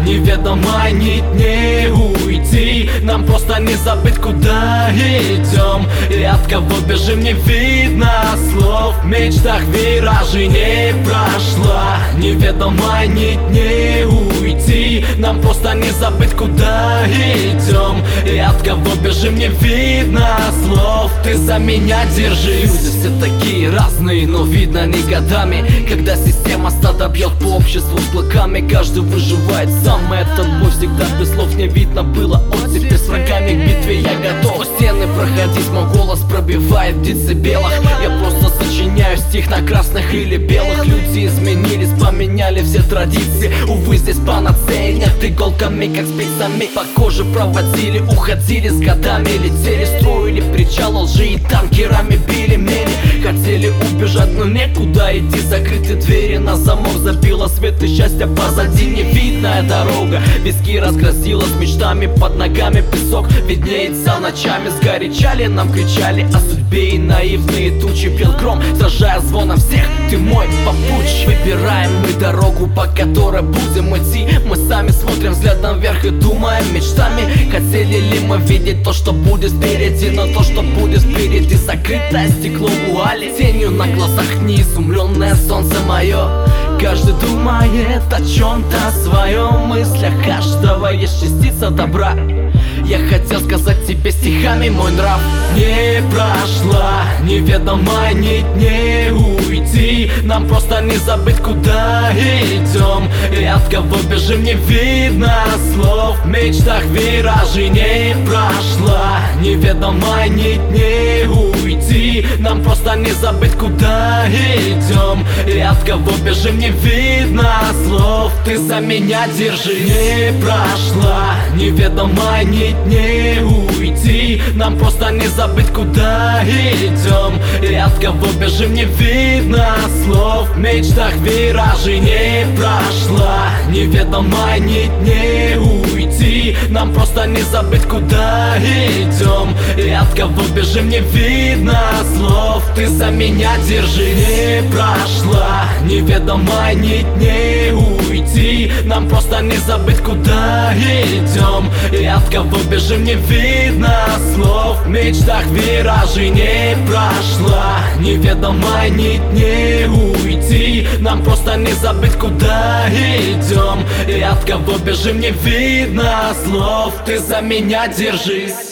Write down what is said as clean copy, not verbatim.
неведомой нить не уйти. Нам просто не забыть, куда идем и от кого бежим, не видно слов. В мечтах виражи не прошла, неведомой нить не уйти. Нам просто не забыть, куда идем и от кого бежим, не видно слов. Ты за меня держись. Люди все такие разные, но видно не годами, когда система стада бьет по обществу с клыками. Каждый выживает сам, и этот бой всегда без слов. Не видно было оттепель, с врагами к битве я готов. По стены проходить, мой голос пробивает птицы белых. Я просто сочиняю стих на красных или белых. Люди изменились, поменяли все традиции. Увы, здесь панацеи нет, иголками как спицами по коже проводили. Уходили с годами, летели, строили причал лжи и танкерами били мели. Хотели убежать, но некуда идти. Закрыты двери на замок, забило свет и счастье позади. Невидная дорога, виски разгрозила с мечтами. Под ногами песок виднеется ночами. Сгорячали, нам кричали о судьбе, и наивные тучи пел гром, сражая звоном всех. Ты мой попутчик. Выбираем мы дорогу, по которой будем идти. Мы сами смотрим взглядом вверх и думаем мечтами. Хотели ли мы видеть то, что будет впереди, но то, что будет впереди, закрытое стекло вуали. Тенью на глазах неизумленное солнце мое. Каждый думает о чем-то своем. В мыслях каждого есть частица добра. Я хотел сказать тебе стихами мой нрав. Не прошла, неведомая нить не уйти. Нам просто не забыть, куда идем и от кого бежим, не видно слов. В мечтах виражи не прошла, неведомая нить не уйти. Нам просто не забыть, куда идем и от кого бежим, не видно слов. Ты за меня держись. Не прошла, неведомая нить не уйти. Нам просто не забыть, куда идем и от кого бежим, не видно слов. В мечтах виражи не прошла, неведомая нить не уйти. Нам просто не забыть, куда идем и от кого бежим, не видно слов. Ты за меня держись. Не прошла, неведомая нить не уйти. Нам просто не забыть, куда идем и от кого бежим, не видно слов. В мечтах виражи не прошла, неведомая нить не уйти. Нам просто не забыть, куда идем и от кого бежим, не видно слов. Ты за меня держись.